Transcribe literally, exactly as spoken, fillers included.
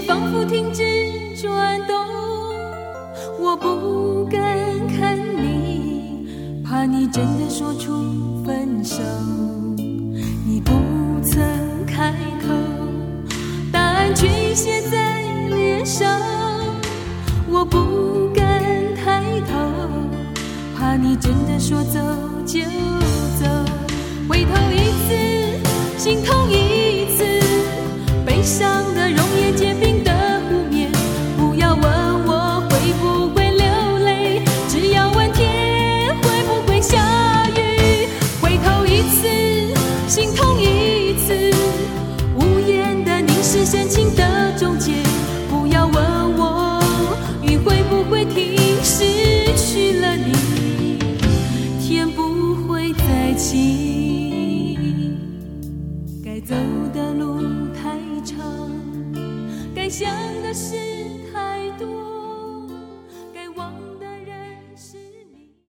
仿佛停止转动。我不敢看你，怕你真的说出分手。你不曾开口，答案却写在脸上。我不敢抬头，怕你真的说走就走。回头一次，心痛一次，悲伤的容颜，结冰的湖面。不要问我会不会流泪，只要问天会不会下雨。回头一次，心痛一次，无言的凝视，深情的终结。不要问我雨会不会停，失去了你，天不会再起。该走的路太长，该想的事太多。